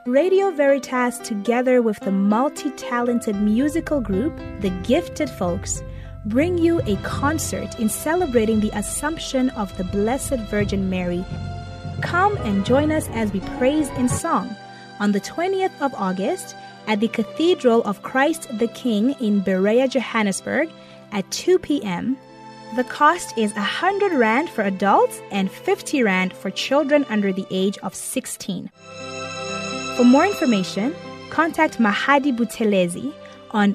Radio Veritas, together with the multi-talented musical group, The Gifted Folks, bring you a concert in celebrating the Assumption of the Blessed Virgin Mary. Come and join us as we praise in song on the 20th of August at the Cathedral of Christ the King in Berea, Johannesburg at 2 p.m. The cost is 100 Rand for adults and 50 Rand for children under the age of 16. For more information, contact Mahadi Buthelezi on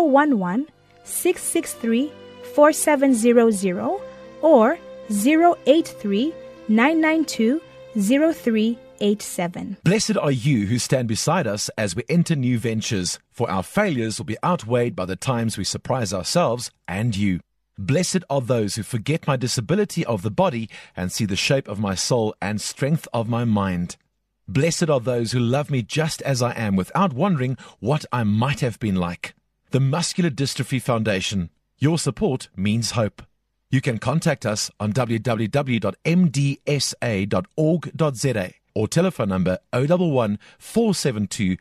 011-663-4700 or 083-992-0387. Blessed are you who stand beside us as we enter new ventures, for our failures will be outweighed by the times we surprise ourselves and you. Blessed are those who forget my disability of the body and see the shape of my soul and strength of my mind. Blessed are those who love me just as I am without wondering what I might have been like. The Muscular Dystrophy Foundation. Your support means hope. You can contact us on www.mdsa.org.za or telephone number 011 472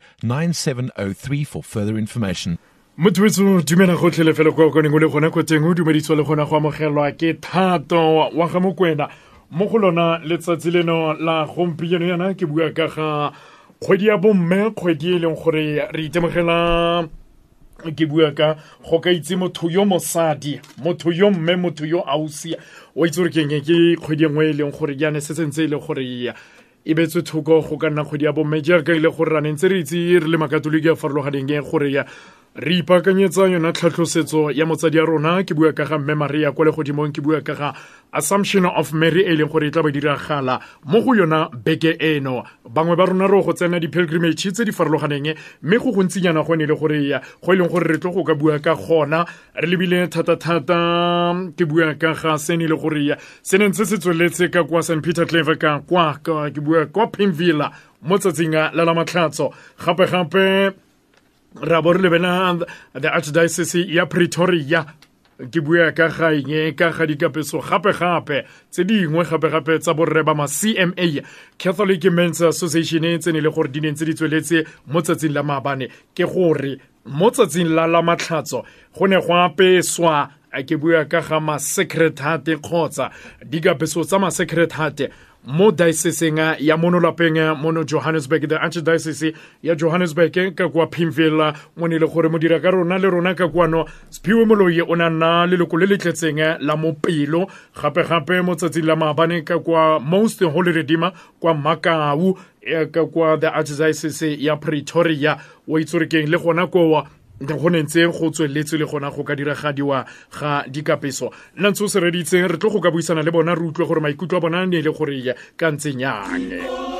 9703 for further information. Motwetso dumela gotlele fela kwa koneng o le gona go teng o dumeditswe le gona go amogelwa ke Thato wa ga Mokwena mo go lona letsatsi leno la gompieno yana ke bua ka ga kgwedi ya bomme, kgwedi e leng gore re itemogela ke bua ka go ka itse motho yo mosadi, motho yo mme, motho yo ausi o itse re keng ke kgwedi nngwe e leng gore yana se sentse ile gore e betse thoko go ka nna kgwedi ya bomme jaaka ile gore ra ntse re itse re le makatoliki a farologaneng gore ya re ipakanyetsa yona tlhatlhosetso ya motsadi ya rona. Ke bua ka ga mme Maria kwa le godimong, ke bua ka ga Assumption of Mary e leng gore e tla ba diragala mo go yona beke eno. Bangwe ba rona re go tsena di pilgrimage tse di farologaneng mme go gontsinyana go ne le gore go ileng gore re tlo go ka bua ka gona re lebile thata. Ke bua ka ga sene le gore se ne ntse se tsweletse ka kwa St Peter Clever ka ke bua kwa Pimville mo tsatsing la matlhatso gape ra bo re lebena the Archdiocese ya Pretoria. Ke bua ka ga dikapeso gape tse dingwe gape tsa borre ba ma CMA, Catholic Men's Association, tse ne le gore di nentse di tsweletse mo tsatsing la maabane. Ke gore mo tsatsing la matlhatso go ne go apeswa, ke bua ka ga ma Sacred Heart kgotsa dikapeso tsa ma Sacred Heart mo dioceseng ya monolapeng mono Johannesburg, the Archdiocese ya Johannesburg ka kwa Pimville. Mo ne le gore mo dira ka rona le rona ka kwano Sphiwe Moloi o nna le leloko le le tletseng la mopelo gape mo tsatsing la maabane ka kwa Most Holy Redeemer kwa Makau ka kwa the Archdiocese ya Pretoria. O itsorekeng le gona kwa go nentse go tsweletse le gona go ka diragadiwa ga dikapeso. Nna ntse o se reditseng re tlo go ka buisana le bona re utlwe gore maikutlo a bona ne le gore ka ntsenyang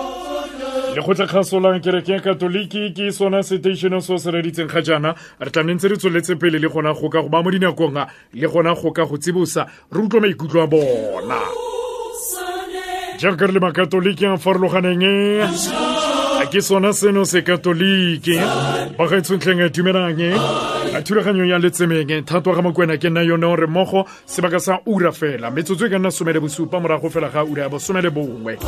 le go tlhasolang kereke katoliki ke sona station so se reditseng ga jana. Re tla ntse re tsweletse pele le gona go ka go ba mo dinakong le gona go ka go tsibosa re utlwe maikutlo a bona jaaka le makatoliki a farologaneng. Ke sona seno se katoliki ba ga tsuntleng dumelang a thulaganyo ya letsemeng. Thato ga Mokwena ke nna yone re mogo sebaka sa ura fela metsotso ka nna 17 morago fela ga ura ya 11.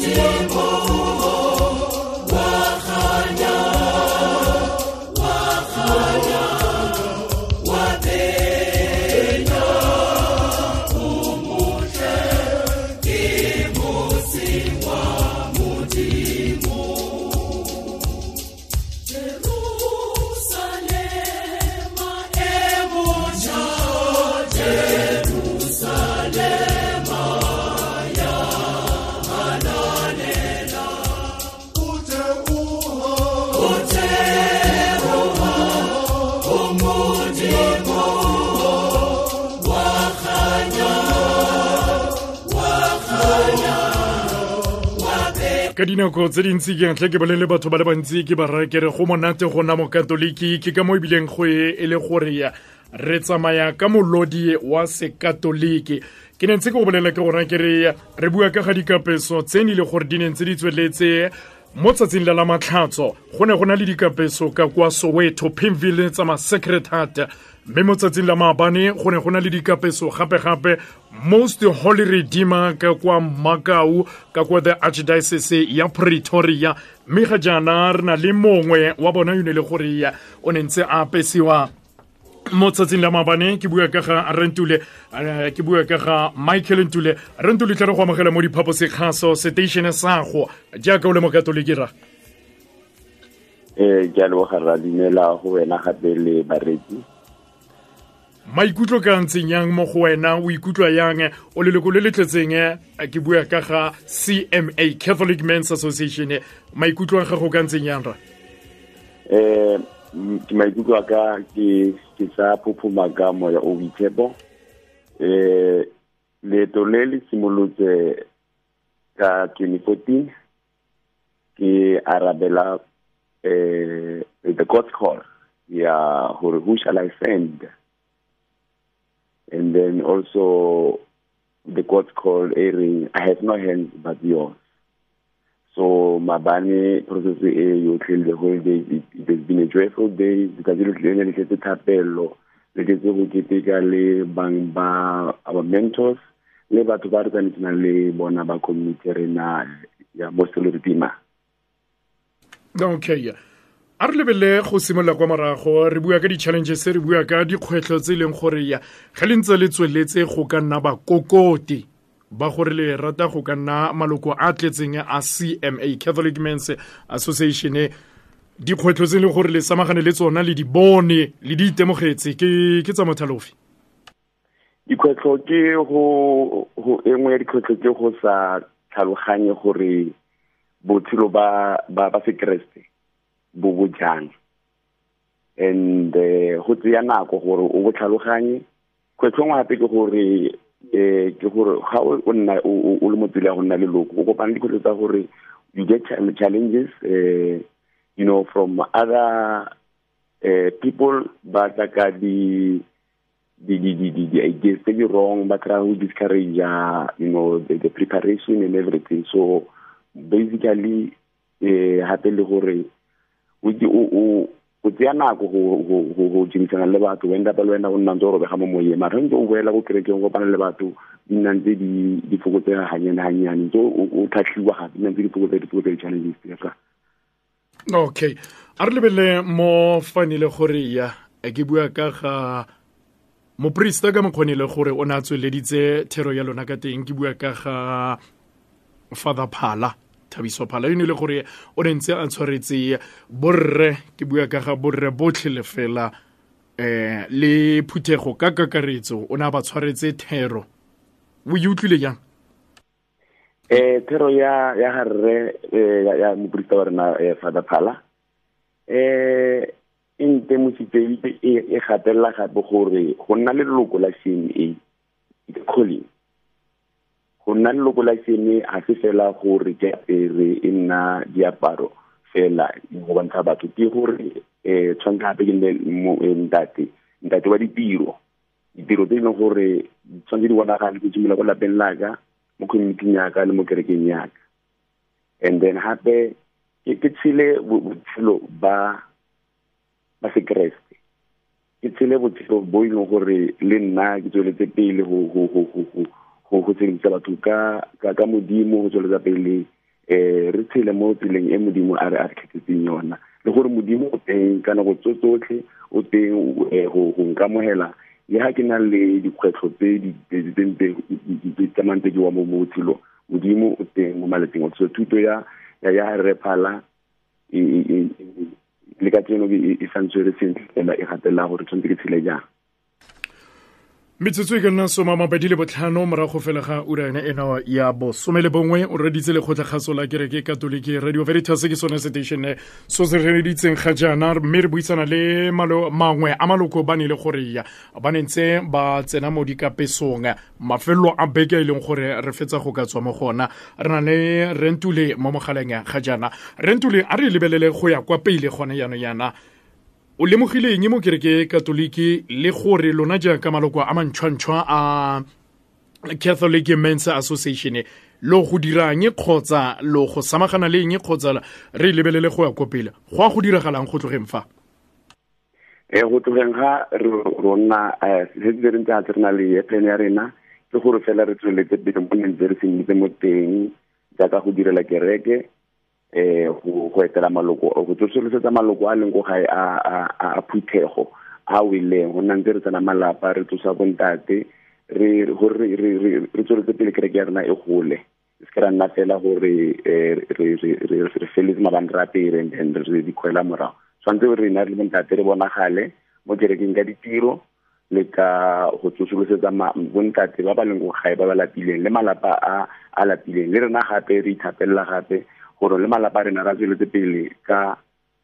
ka dinako tse dintsi ke ntle ke bolele batho ba le bantsi ke ba raya ke re go monate go nna mokatoliki ke ka mo ebileng go e le gore re tsamaya ka molodi wa sekatoliki ke ne ntse ke go bolela ke gona ke re bua ka ga dikapeso tse ne le gore di ne ntse di tsweletse mo tsatsing la matlhatso go ne go na le dikapeso ka kwa Soweto Pimville tsa ma Sacred Heart mme mo tsatsing la maabane go ne go na le dikapeso gape Most Holy Redeemer ka kwa Makau ka kwa the Archdiocese ya Pretoria mme ga jana re na le mongwe wa bona yone le gore o ne ntse a apesiwa mo tsatsing la maabane ke bua ka ga Rentule ke bua ka ga Michael Ntule Rentule tla re go amogela mo diphaposi kgaso station sa go jaaka o le mokatoliki ra ja le ga ra dinela go wena gape le bareki maikutlo ka ntseng yang mo go wena o ikutlwa yang o leloko le letletseng ke bua ka ga CMA Catholic Men's Association maikutlo a gago ka ntseng yang ra ke maikutlo ka ke sa phuphuma ka moya o boitshepo leeto le le simolotse ka 2014 ke arabela the God's call who shall I send, and then also the God's call airing I have no hands but yours. So mabane process you kill the whole day. It has been a joyful day because you look at the tapelo, le ke go keteka le bang ba our mentors le batho ba re tsana le bona ba community rena ya Most Holy Redeemer. Okay. A re lebele go simolla kwa morago re bua ka di-challenges re bua ka dikgwetlho tse leng gore ga le ntse le tsweletse go ka nna bakokoti ba gore le rata go ka nna maloko a tletseng a CMA Catholic Men's Association dikgwetlho tse leng gore le samagane le tsona le di bone le di itemogetse ke tsa mothalofi dikgwetlho ke go engwe ya dikgwetlho ke go sa tlhaloganye gore botshelo ba sekreste bo jang and go tseya nako gore o bo tlhaloganye kgwetlho ngwe gape ke gore ga o nna o le motsile ya go nna le loko o kopana dikgwetlho tsa gore you get challenges from other people ba tla ka the ideas tse di wrong ba try to discourage the preparation and everything. So basically hape le gore o tseya nako go jimisana le batho wenda ba lwena go nna ntse o robega mo moyeng mara ntse o boela go kerekeng go kopana le batho di nna ntse di fokotsega hanyane ntse o tlhatlhiwa gape di nna ntse di fokotsa di-challenges tsa. Okay, a re lebele mo fanile gore ke bua ka ga moprista ka mokgonile gore o ne a tsweleditse thero ya lona ka teng ke bua ka ga Father Phala Thabiso Phala yone le gore o ne ntse a tshwaretse borre ke bua ka ga borre botlhe le fela le phuthego ka kakaretso o ne a ba tshwaretse thero o e utlwile jang thero ya harre ya moprista wa rena Father Phala inte mosipedi e gatella gape gore go nna le leloko la CMA it's calling go nna le leloko la CMA a se fela gore ke apere e nna diaparo fela go bontsha batho ke gore tshwanka gape ke ntate wa ditiro tse leng gore tshwanetse di bonagale ke tshimela go lapeng laka mo community yaka le mo kerekeng yaka and then hape ke tshile botshelo ba sekreste ke tshile botshelo bo ile gore le nna ke tsweletse pele go tshedisa batho ka modimo go tsweletsa pele re tshele mo tseleng e modimo a re a tlhetsetseng yona le gore modimo o teng ka nako tsotlhe o teng go nkamogela le ha ke na le dikgwetlho tse di tsamantse di wa mo botshelong modimo o teng mo malatsing so thuto ya re phala le ka tseno e santse re sentle e gatela gore tshwanetse ke tshele jang metsotso e ka nna 25 morago fela ga ura ena ya bo 11 o reditse lekgotlakgaso la kereke katoliki Radio Veritas ke sone station so se reditseng ga jana mme re buisana le mangwe a maloko ba ne le gore ya ba nentse ba tsena mo dikapesong mafelo a beke e leng gore re fetsa go ka tswa mo gona re na le Rentule mo mogaleng ga jana Rentule a re lebelele go ya kwa pele gone yana o lemogileng mo kereke katoliki le gore lona jaaka maloko a mantšhwantšhwa a Catholic Men's Association lo go dirang kgotsa lo go samagana le eng kgotsa re lebelele go ya kopela go diragalang go tlogeng fa go tlogeng ga rona se di re ntse a tsena le plan ya rena ke gore fela re tsweletse pele mo ntse re se mo teng jaaka go direla kereke go etela maloko go tsosolosetsa maloko a leng go gae a phuthego a wileng go nna ntse re tsena malapa re tsosa bontate re tsweletse pele kereke ya rena e gole se ka nna fela gore re feletse mabandra pele and re di khwela morago swantse re na le bontate re bonagale mo kerekeng ka ditiro le ka go tsosolosetsa bontate ba ba leng go gae ba ba lapileng le malapa a lapileng le rena gape re ithapella gape gore le malapa rena ra tsweletse pele ka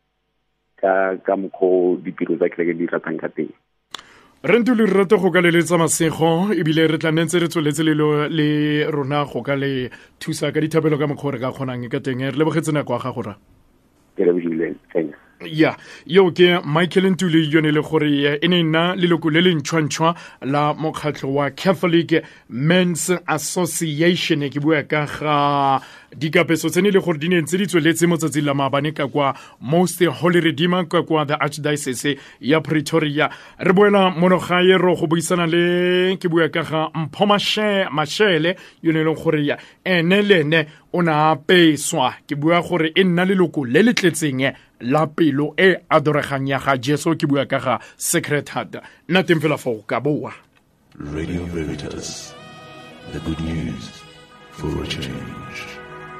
mokgwa ditiro tsa kereke di ratang ka teng Rentule re rata go ka leletsa masego ebile re tla ntse re tsweletse le rona go ka le thusa ka dithabelo ka mokgwa re ka kgonang ka teng re lebogetse nako ya gago ra ya yo ke Michael Ntuli yone le gore e ne nna leloko le le ntšhwantšhwa la mokgatlho wa Catholic Men's Association ke bua ka ga dikapeso tsene le gore di ne ntse di tsweletse mo tsatsing la maabane ka kwa Most Holy Redeemer ka kwa the Archdiocese ya Pretoria re boela monogae ro go buisana le ke bua ka ga Mpho Mashele yone le gore ya ene lene o na peswa ke bua gore e nna leloko le le tletseng la pelo e adoregang ya ga Jesu ke bua ka ga Sacred Heart nna teng fela fo ka boa Radio Veritas, the good news for a change.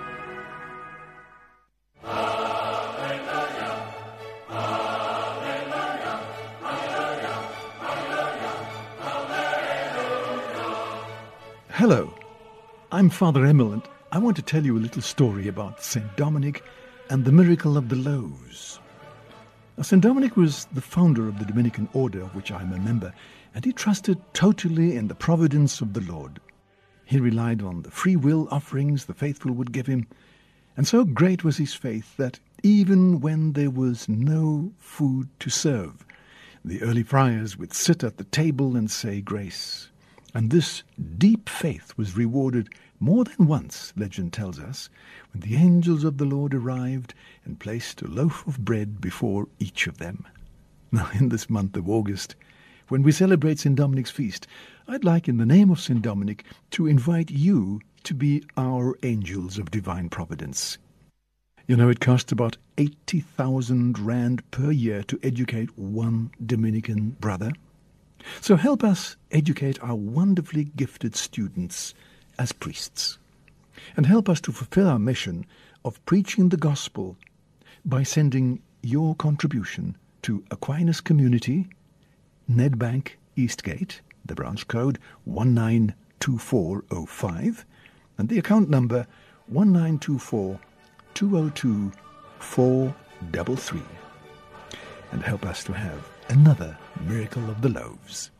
Hello, I'm Father Emil, and I want to tell you a little story about St. Dominic and the miracle of the loaves. Now, St. Dominic was the founder of the Dominican order, of which I'm a member, and he trusted totally in the providence of the Lord. He relied on the free will offerings the faithful would give him, and so great was his faith that even when there was no food to serve, the early friars would sit at the table and say grace. And this deep faith was rewarded more than once, legend tells us, when the angels of the Lord arrived and placed a loaf of bread before each of them. Now, in this month of August, when we celebrate St. Dominic's feast, I'd like, in the name of St. Dominic, to invite you to be our angels of divine providence. You know, it costs about 80,000 rand per year to educate one Dominican brother. So help us educate our wonderfully gifted students as priests, and help us to fulfill our mission of preaching the gospel by sending your contribution to Aquinas Community, Nedbank Eastgate, the branch code 192405, and the account number 1924-202-433, and help us to have another miracle of the loaves.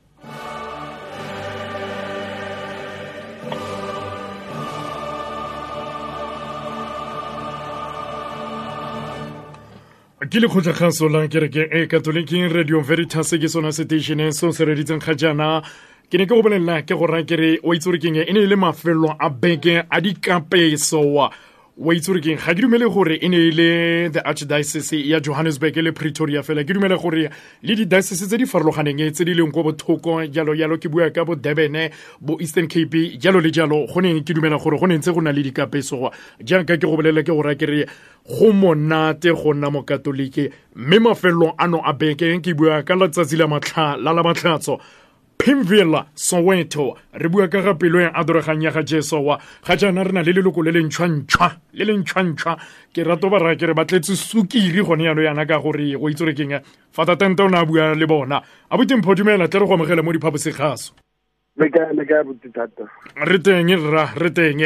ke le kgotlakgaso la kereke e katoliki Radio Veritas ke sona station so se reditseng ga jana ke ne ke go bolelela ke go ra kere o itse re keng e ne le mafelo a beke a dikapeso wa itse gore keng ga ke dumele gore e ne le the archdiocese ya Johannesburg le Pretoria fela ke dumele gore le di-diocese tse di farologaneng tse di leng ko bothoko jalo ke bua ka bo Durban, bo Eastern Cape jalo le jalo go ne ke dumela gore go ne ntse go na le dikapeso jaaka ke go bolela ke gore ke re go monate go nna mo katolike mme mafelong ano a beke ke bua ka letsatsi la matlhatso Pimville Soweto re bua ka ga pelo ya adoregang ya ga Jesu wa ga jana re na le leloko le lentshwantshwa ke rato ba ra ke re batletse sukiri gone yano yana ka gore go itse re keng Father Tente o na bua le bona a boteng phodumela tle re go amogela mo diphaposigaso le ka botitata re teng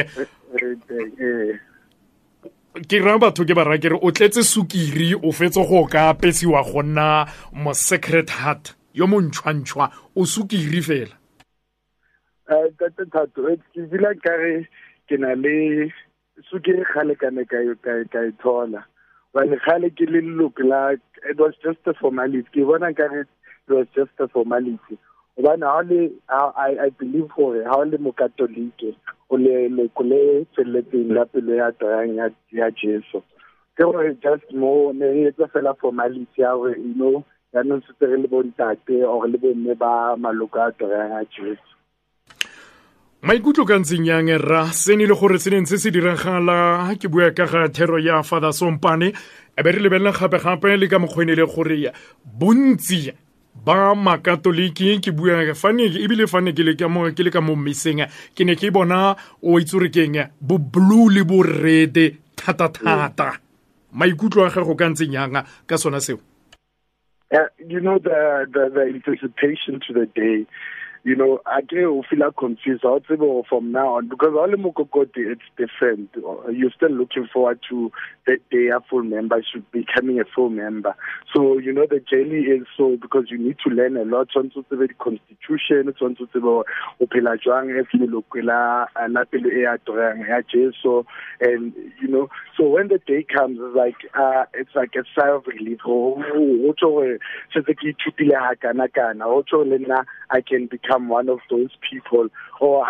ke ra batho ke ba ra ke re o tletse sukiri o fetse go ka apesiwa go nna mo Sacred Heart yo montshwantshwa o sukiri fela thato ke dila kare ke na le sukiri khale ka ithola wa le khale ke le look like it was just a formality ke bona kare it was just a formality bona I believe gore ha le mo katolike o le kole tsheletseng la pele ya tang ya Jesu ke gore just more ne etsa fela formality ya you know ya no se tere le bontate or le bone ba maloka a tang ya Jesu maikutlo ka ntseng yang ra sene le gore se se diragala ke bua ka ga thero ya Father Sompane e be re lebella gape le ka mokgwene le gore bontsi ba makatoliki ke bua fane e bile fane ke le ka mo missing ke ne ke bona o itsore keng bo blue le bo red thata maikutlo a ga go ka ntseng yang ka sona seo you know the anticipation to the day. You know, I feel confused. I'll say from now on because all the Mokokoti, it's different. You're still looking forward to that day a full member should becoming a full member. So you know the journey is so because you need to learn a lot. On to the constitution, on to the opela jwang if you look la pele e Jesu, and you know. So when the day comes, it's like a sigh of relief. I can become one of those people. So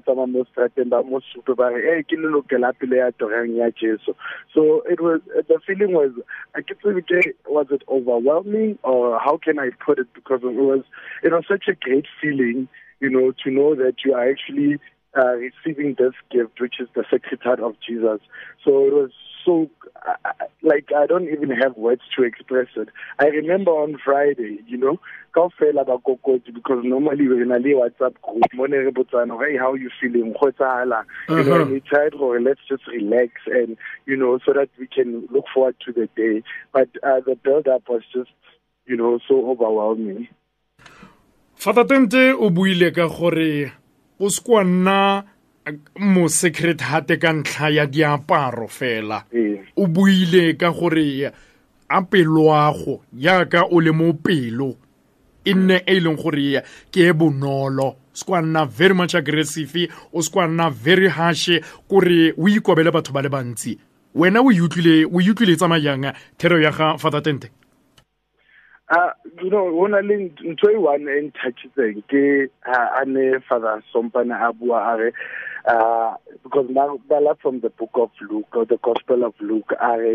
it was the feeling was was it overwhelming or how can I put it? Because it was such a great feeling, you know, to know that you are actually receiving this gift, which is the Sacred Heart of Jesus. So it was so, I don't even have words to express it. I remember on Friday, you know, because normally we're in a WhatsApp group, hey, how are you feeling? You know, we tried, let's just relax and, you know, so that we can look forward to the day. But the build-up was just, you know, so overwhelming. Father Tente o buile ka gore o skwana mo Sacred Heart ka ntlha ya diaparo fela o buile ka gore a peloago yaka o le mo pelo inne e leng gore ke e bonolo skwana very much aggressive o skwana very harsh gore o ikobele batho ba le bantsi wena o utlwile tsamayang thero ya ga Father Tente you know, when I link into one and touches ke ane Father Sompane abua because now from the book of Luke or the Gospel of Luke I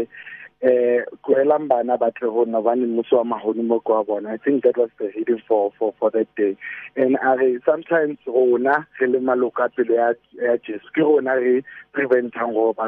think that was the reading for that day. And sometimes prevent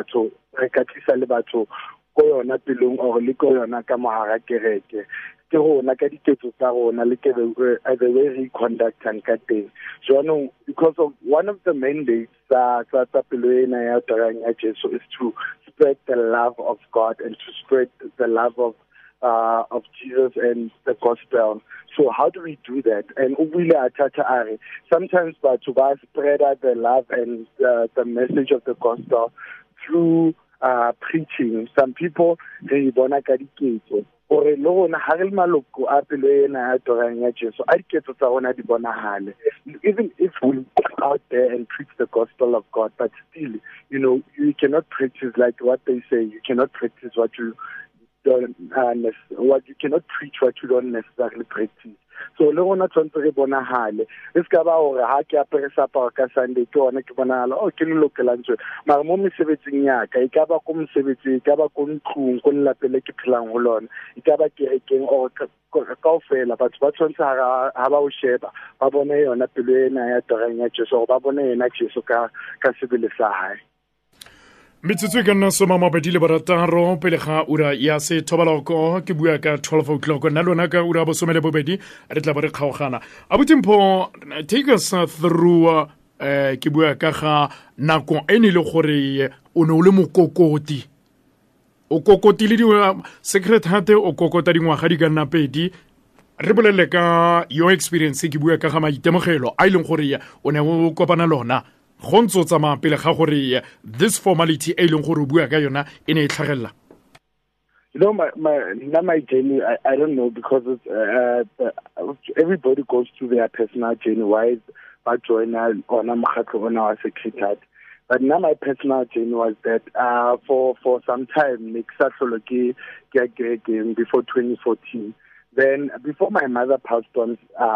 ko yona pilong or le ko yona ka mohara kereke ke rona ka diketso tsa rona le ke the way we conduct and ka teng so because of one of the mandates tsa pelo ena ya tarang ya Jesu is to spread the love of God and to spread the love of Jesus and the gospel. So how do we do that? And sometimes to spread the love and the message of the gospel through preaching. Some people they bona ka diketso ore le rona ha re maloko a pelo ena ya torang ya Jesu a diketso tsa rona di bonahale even if we go out there and preach the gospel of God, but still, you know, you cannot practice like what they say. You cannot practice what you don't you cannot preach what you don't necessarily practice. So le gona tshwantse re bonagale e ska ba hore ha ke apere seaparo ka Sunday ke ona ke bonagala ke le lokelang tswe mara mo mesebetsing ya ka e ka ba ko mosebetsi e ka ba ko ntlong ko lapele ke phelang ho lona e ka ba kerekeng o kaofela batho ba tshwantse ha ba o sheba ba bone yona pelo ena ya torang ya Jesu ba bone yena Jesu ka sebele sa hae. Metsotso ka nna 26 pele ga ura ya se thobaloko ke bua ka 12 o'clock nna lona ka ura bo 12 re tla ba re kgaogana abutimpo take us through ke bua ka ga nako ene le gore o ne o le mokokoti o kokotile di Sacred Heart o kokota dingwaga di ka nna pedi re bolele ka your experience ke bua ka ga maitemogelo a ileng gore o ne o kopana lona go ntse o tsamaya pele ga gore this formality e leng gore o bua ka yona e ne e tlhagelela. You know, my journey, I don't know, because everybody goes through their personal journey. Why is I join on a mokgatlo on our secretary? But now my personal journey was that for some time, before 2014. Then before my mother passed on,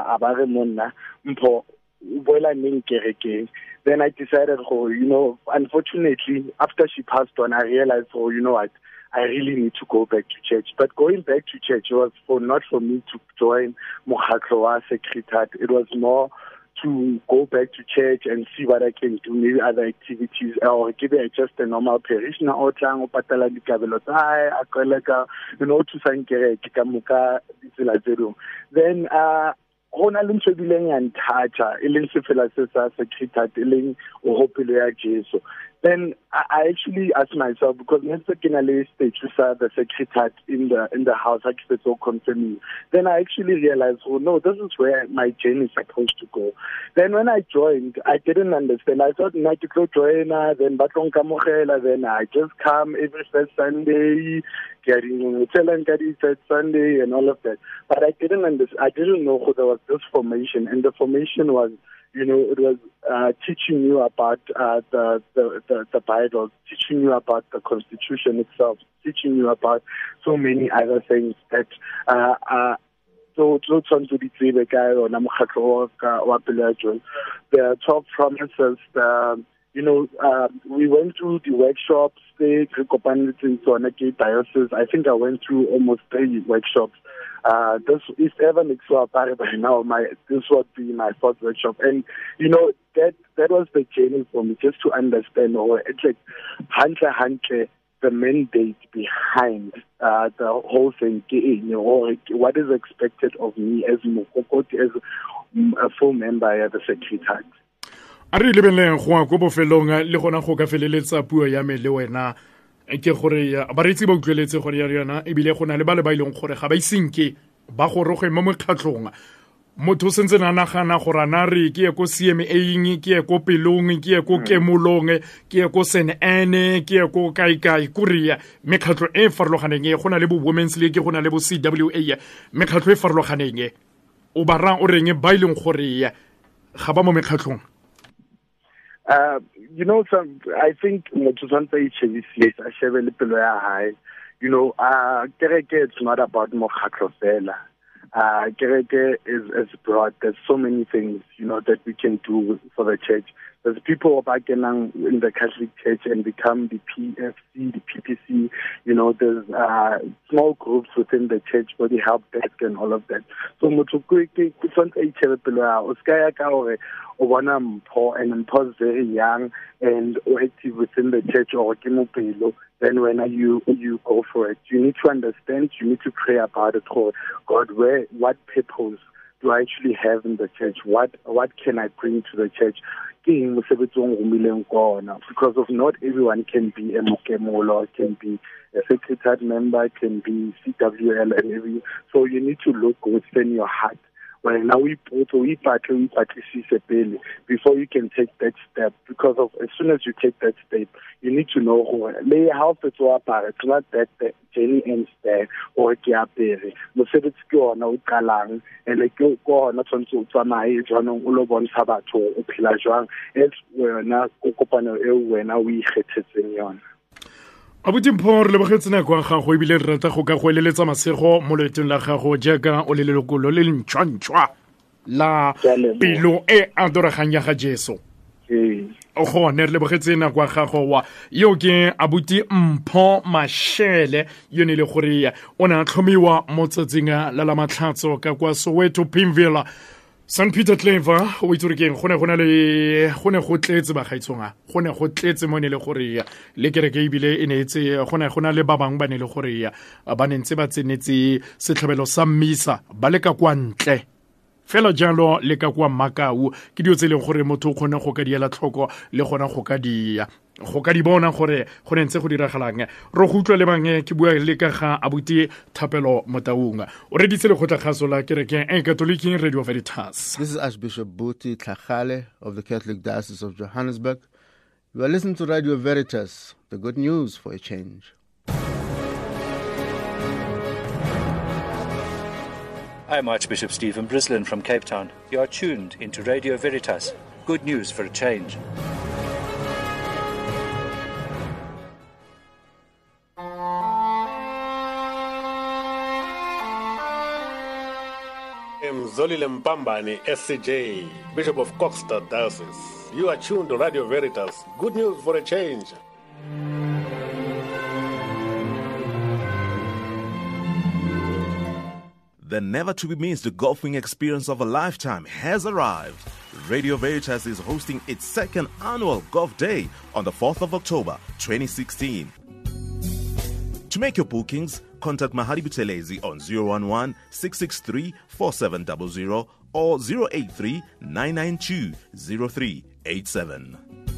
then I decided, unfortunately, after she passed on, I realized, you know what, I really need to go back to church. But going back to church was not for me to join Mokhatlo wa Secretariat. It was more to go back to church and see what I can do, maybe other activities, or give it just a normal parishioner or tlang o patala dikabelo tsa a koleka, to sankere ka muka ditsela tse dingwe. Then gona le ntse dileng ya nthacha e leng sefela se sa Secretariat e leng o hopelo ya Jesu. Then I actually asked myself, because next thing I stage the Secretariat in the house, I keep it so confirming. Then I actually realized, no, this is where my journey is supposed to go. Then when I joined, I didn't understand. I thought I could join, then Batlong Kamogela, then I just come every first Sunday, getting third Sunday and all of that. But I didn't understand. I didn't know who there was this formation, and the formation was, it was teaching you about the Bible, teaching you about the Constitution itself, teaching you about so many other things that the 12 promises, we went through the workshops, diocese. I think I went through almost 3 workshops. This is ever next to by now. This would be my 4th workshop, and that was the journey for me, just to understand, it's like the mandate behind the whole thing, what is expected of me as a full member of the Secretariat. A re lebeleng go go bofelong le gona go ka feleletsa puo ya me le wena ke gore ba retsi ba utlweletse gore ya rena e bile go na le ba ileng gore ga ba isinke ba go roge mo mokgatlong motho sentse na nagana gore ana re ke ye ko CMA ke ye ko pelong ke ye ko kemolong ke ye ko SNN ke ye ko kai kuria mekgatlo e farologaneng e gona le bo Women's League gona le bo CWA mekgatlo e farologaneng o barang o reng ba ileng gore ga ba mo mekgatlong. I think kereke it's not about mokgatlo fela. Kereke is broad. There's so many things, that we can do for the church. There's people back in the Catholic Church and become the PFC, the PPC. There's small groups within the church for the help desk and all of that. So and is very young and active within the church or then when you go for it, you need to understand, you need to pray about it. God, what purpose do I actually have in the church? What can I bring to the church? Because of not everyone can be a mokemolo, can be a Secretariat member, can be CWL and everything. So you need to look within your heart. Well, now before you can take that step, because as soon as you take that step, you need to know how it's not that the journey ends there or and go on abuti Mpho re lebogetse nako ya gago ebile re rata go ka go eleletsa masego mo loetong la gago jaaka o le lelokolo le ntšhwa la pelo e adoragang ya ga Jesu. O gone re lebogetse nako ya gago wa yo ke abuti Mpho Mashele yo ne le gore o ne a tlhomiwa mo tsatsing la la matlhatso ka kwa Soweto Pimville St. Peter Clever o itse ke go ne go tletse ba gaitsonga go ne go tletse mo ne le gore le kereke ebile e ne etse go na le ba bang ba ne le gore ba nentse ba tsenetse setlhabelo sa mmisa ba le ka kwa ntle fela jalo le ka kwa Makau ke dio tse leng gore motho o kgone go ka diela tlhoko le gona go ka di bona gore go nentse go diragalang ro go utlwa le bang ke bua le ka ga abuti Thapelo Motaung o reditse le khotla khaso la kereke e Catholic Radio Veritas. This is Archbishop Buti Tlhagale of the Catholic Diocese of Johannesburg. You are listening to Radio Veritas, the good news for a change. I'm Archbishop Stephen Brislin from Cape Town. You are tuned into Radio Veritas, good news for a change. I'm Zolile Mpambani, SCJ, Bishop of Kokstad Diocese. You are tuned to Radio Veritas, good news for a change. The never-to-be-missed golfing experience of a lifetime has arrived. Radio Veritas is hosting its second annual Golf Day on the 4th of October, 2016. To make your bookings, contact Mahadi Butelezi on 011-663-4700 or 083-992-0387.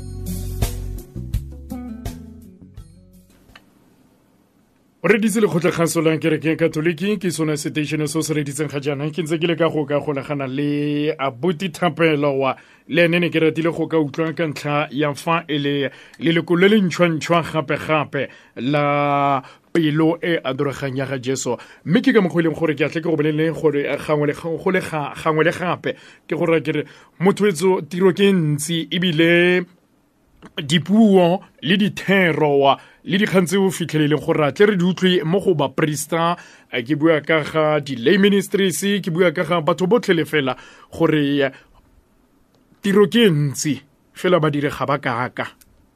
Re ditse le khotla khaso la kereke Katoliki ke sona station so se reditseng ga jana ke ntse ke le ka go ka golagana le abuti Thapelo wa le nene ke ratile go ka utlwa ka ntlha ya fa ele le lekolo le ntšhwa gape la pelo e adoragang ya ga Jesu mme ke ka mogoleng gore ke atle ke go bolele gore gangwe le gape ke gore ke mothoetso tiro ke ntsi ebile dipuo le dithero le dikgantse o fitlheleleng gore tle re di utlwe mo go ba priesta ke bua ka ga di lay ministries ke bua ka ga batho botlhe le fela gore tiro ke ntsi fela ba dire ga ba ka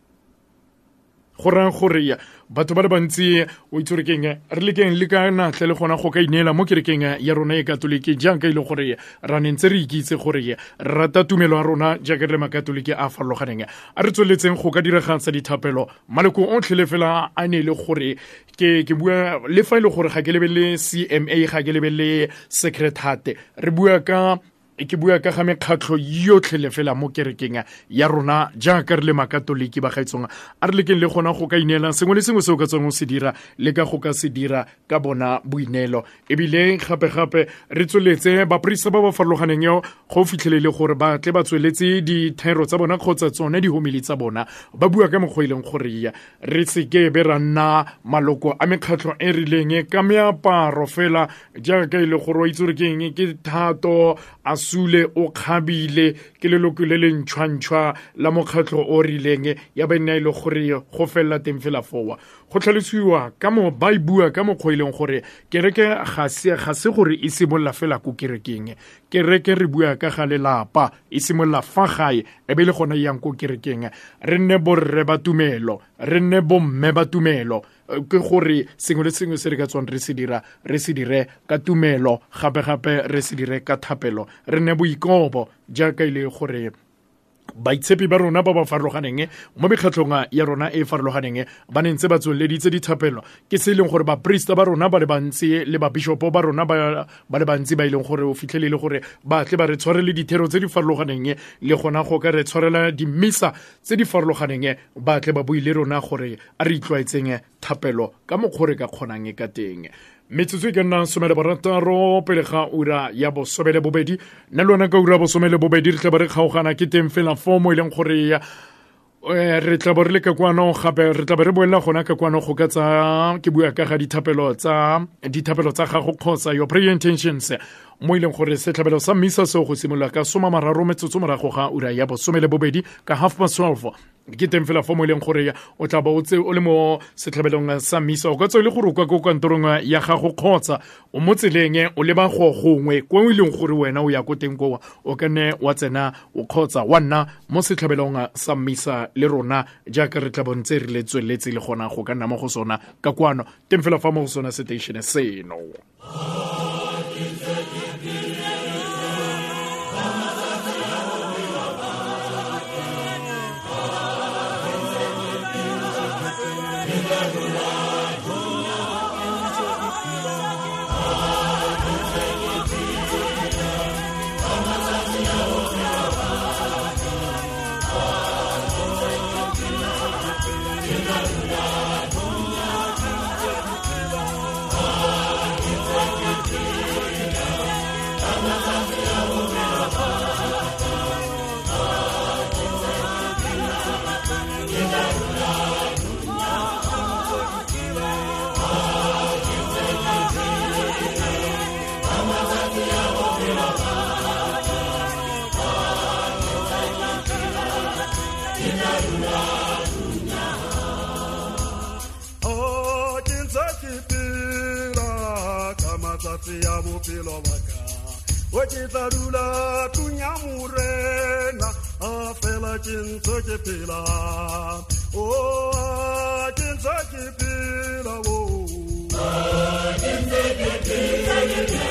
gorang gore batho ba le bantsi o itse re keng re le keng le ka natle le gona go ka inela mo kerekeng ya rona e Katoliki jaaka ile gore ra nentse re ikitse gore rata tumelo ya rona jaaka le makatoliki a farologaneng a re tsweletseng go ka diragatsa dithapelo maleko otlhe le fela a ne le gore ke bua le fa ile gore ga ke lebelle CMA ga ke lebelle secretariat re bua ka ke bua ka ga mekgatlho yotlhe le fela mo kerekeng ya rona jaaka re le makatoliki ba gaitsonga a re lekeng le gona go ka inela sengwe le sengwe se o ka tswang o se dira le ka go ka se dira ka bona boinelo ebile gape re tsweletse baprista ba ba farologaneng yo go fitlhelele gore ba tle ba tsweletse dithero tsa bona kgotsa tsone di homili tsa bona ba bua ka mogweleng gore re se ke be ra nna maloko a mekgatlho e rileng ka meaparo fela jaaka ile gore o itse re keng ke thato sule o khabile ke leloko le le ntšhwa la mokgatlho o rileng ya bana ile gore go fella teng fela fowa go tlhalosiwa ka mo ba bua ka mokgweleng gore kereke ga se gore e simolla fela ko kerekeng kereke re bua ka ga lelapa e simolla fa gae e be le gona yang ko kerekeng re nne borre ba tumelo re nne bomme ba tumelo ke gore sengwe le sengwe se re ka tswang re se dire ka tumelo gape re se dire ka thapelo re ne boikobo jaaka ile gore baitshepi ba rona ba ba farologaneng mo mekgatlhong ya rona e farologaneng ba nentse ba tswelleditse dithapelo ke se leng gore ba priesta ba rona ba le bantsi le ba bishopo ba rona ba le bantsi ba ileng gore o fitlhelele gore ba tle ba re tshwarele dithero tse di farologaneng le gona go ka re tshwarela dimisa tse di farologaneng ba tle ba buile rona gore a re itlwaetseng thapelo ka mokgore ka kgonang ka teng metsotso ke nna 16 pele ga ura ya bosomele bobedi nna le wena ka ura bosomele bobedi re tla ba re kgaogana ke teng fela fomo ileng gore re tla ba re le ka kwano gape re tla ba re boela gona ka kwano go ka tsa ke bua ka ga dithapelo tsa gago kgotsa your prayer intentions mo ileng gore setlhabelo sa mmisa seo go simolola ka 30 morago ga ura ya 12 ka 12:30 ke teng fela fo mo ileng gore o tla ba o tse o le mo setlhabelong sa mmisa o ka tswe le gore o kwa go kantorong ya gago kgotsa o mo tseleng o leba go gongwe kwa o ileng gore wena o ya go teng go o ka ne wa tsena o kgotsa wa nna mo setlhabelong sa mmisa le rona jaaka re tla bontse re le tsweletse le gona go ka nna mo go sona ka kwano teng fela fa mo go sona station seno. ya bophelo baka o ke tla dula tunya morena a fela ke ntse ke phela o ke ntse ke phela o ke ntse ke phela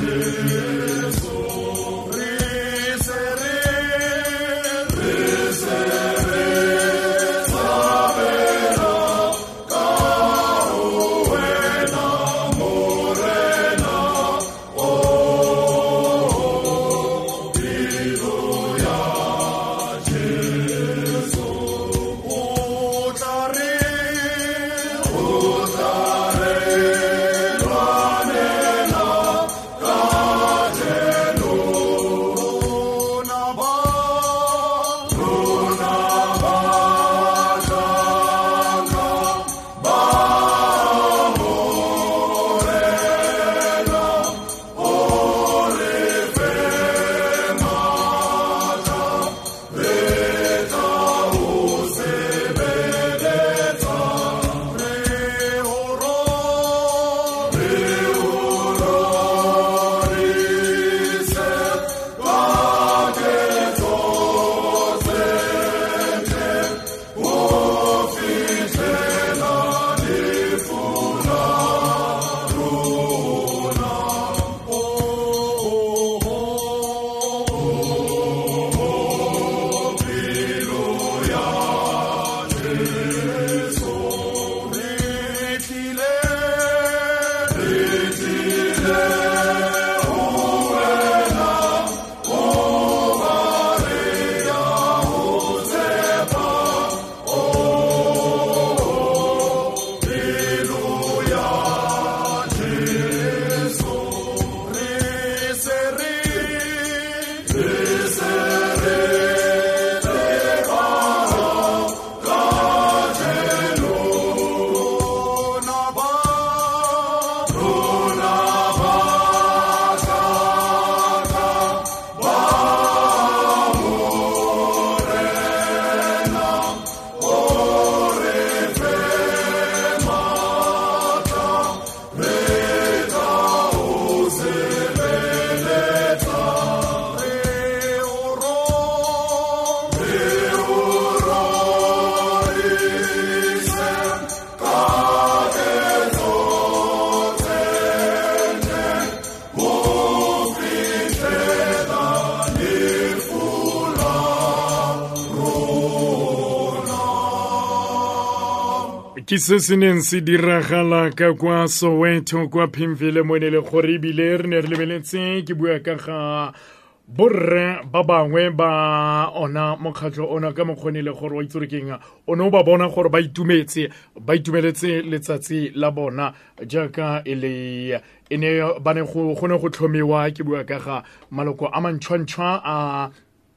ke se se neng se diragala ka kwa Soweto kwa Pimville mo ne le gore bile re ne re lebeletse ke bua ka ga borre ba bangwe ba ona mokgatlo ona ka mokgonele gore wa itsore keng ono ba bona gore ba itumeletse letsatsi la bona jaaka ele ene ba ne go gone go tlhomiwa ke bua ka ga maloko a mantshwantshwa a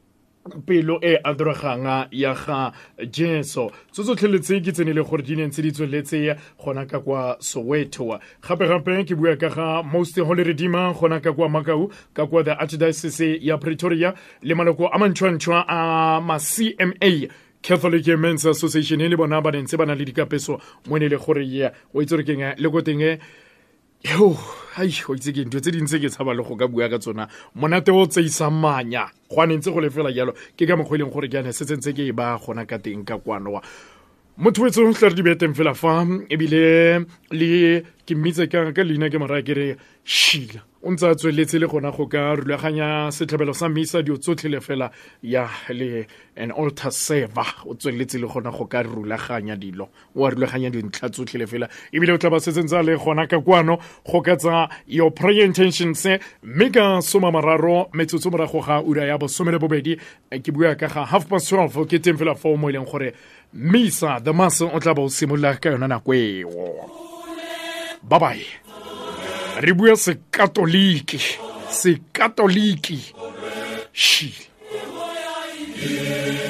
pelo e adoraganga ya ga Jesu tsotlheletse ke tsenele gore di nentse di tsweletse gona ka kwa Soweto gape ke bua ka ga Most Holy Redeemer gona ka kwa Makau ka kwa the Archdiocese ya Pretoria le maloko a mantshwantshwa a ma CMA Catholic Men's Association le bona ba nentse bana le dikapeso mo ne le gore ya o itsore keng le go teng yo ai go itse ke ntwe tse dintse ke tshaba le go ka bua ka tsona monate o tseisa manya go anentse go lefela jalo ke ka mogweleng gore ke ane se tsentse ke ba gona ka teng ka kwano wa motho wetso tla re di beteng fela fa ebile le ke mmitse ka leina ke mara ke re Sheila o ntse a tsweletse le gona go ka rulaganya setlhabelo sa misa dio tsotlhe fela ya le an altar server o tsweletse le gona go ka rulaganya dilo o rulaganya dintlha tsotlhe fela ebile o tla ba setsentsa le gona ka kwano go ka tsa your prayer intentions mega soma mararo metsotso morago ga ura ya bosomele bobedi ke bua ka ga 12:30 ke teng fela fo mo ileng gore misa the mass o tla ba o simolla ka yona nako eo bye bye re bua sekatoliki Sheila